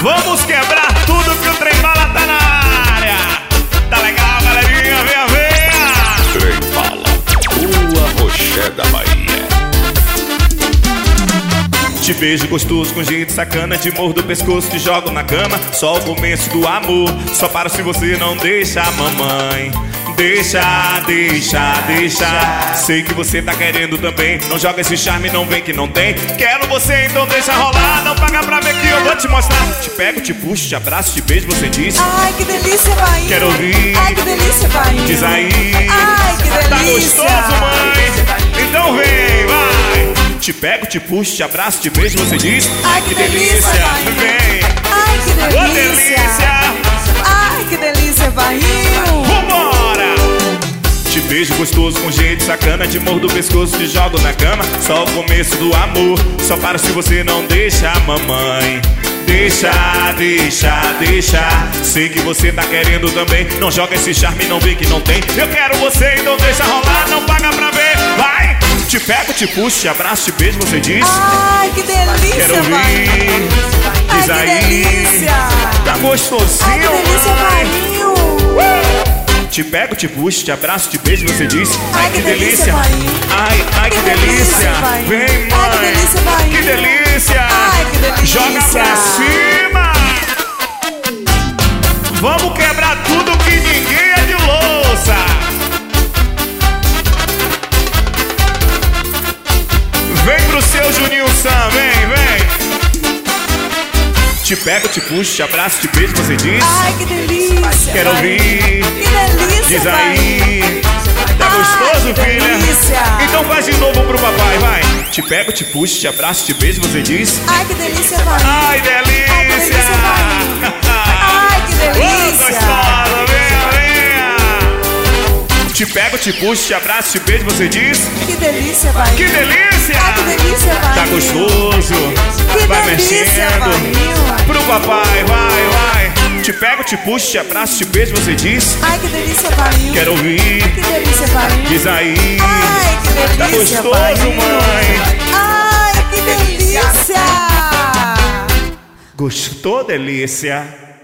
Vamos quebrar tudo que o trem bala tá na área. Tá legal, galerinha? Venha, venha. Trem bala, Rua Roché da Bahia. Te beijo gostoso com jeito sacana, te mordo do pescoço, te jogo na cama. Só o começo do amor, só paro se você não deixa, mamãe. Deixa, deixa, deixa. Sei que você tá querendo também. Não joga esse charme, não vem que não tem. Quero você, então deixa rolar. Não paga pra ver que eu vou te mostrar. Te pego, te puxo, te abraço, te beijo, você diz. Ai, que delícia, vai. Quero ouvir. Ai, que delícia, vai. Diz aí. Ai, que delícia. Tá gostoso, mãe? Então vem, vai. Te pego, te puxo, te abraço, te beijo, você diz. Ai, que delícia, vai. Vem. Ai, que delícia. Ô, delícia. Ai, que delícia, barrinho. Vambora! Te beijo gostoso com jeito sacana, te mordo o pescoço, te jogo na cama. Só o começo do amor, só paro se você não deixa, mamãe. Deixa, deixa, deixa. Sei que você tá querendo também. Não joga esse charme, não vê que não tem. Eu quero você, então deixa rolar. Não paga pra ver, vai! Te pego, te puxo, te abraço, te beijo, você diz. Ai, que delícia, Quero ouvir. Diz ai, que aí. delícia. Tá gostosinho, Ai, que delícia, mãe. barrinho. Te pego, te puxo, te abraço, te beijo, você diz. Ai, que delícia, barrinho. Ai, que delícia. Vai. Vem, mãe. Ai, que delícia, vai. Que delícia. Ai, que delícia. Joga pra cima. Vamos quebrar tudo que ninguém é de louça. Vem pro seu Juninho Sam, vem, vem. Te pego, te puxo, te abraço, te beijo, você diz. Ai, que delícia. Quero vai. ouvir. Que delícia, Diz vai. aí. Tá Ai, gostoso, que filha? delícia. Então faz de novo pro papai, vai. Te pego, te puxo, te abraço, te beijo, você diz. Ai, que delícia, vai. Ai, delícia! Ai, que Ô, delícia. gostosa, venha, venha. Te pego, te puxo, te abraço, te beijo, você diz. Que delícia, vai. Que delícia! Ai, que delícia, vai. Tá gostoso. Que Vai delícia, mexendo. vai. Pro papai, vai, vai. Te pego, te puxo, te abraço, te beijo, você diz. Ai, que delícia, vai. Quero ouvir. Que delícia, vai. Diz aí. Ai, que delícia, Tá gostoso, vai. mãe. Ai, que delícia. Gostou, delícia?